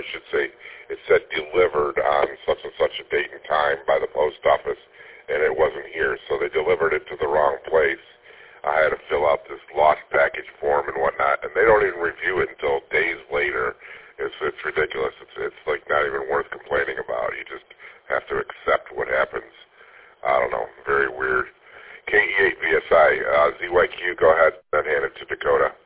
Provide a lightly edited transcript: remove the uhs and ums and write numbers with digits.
I should say, it said delivered on such and such a date and time by the post office, and it wasn't here, so they delivered it to the wrong place. I had to fill out this lost package form and whatnot, and they don't even review it until days later. It's ridiculous. It's like not even worth complaining about. You just have to accept what happens. I don't know. Very weird. KE8VSI, ZYQ, go ahead and hand it to Dakota.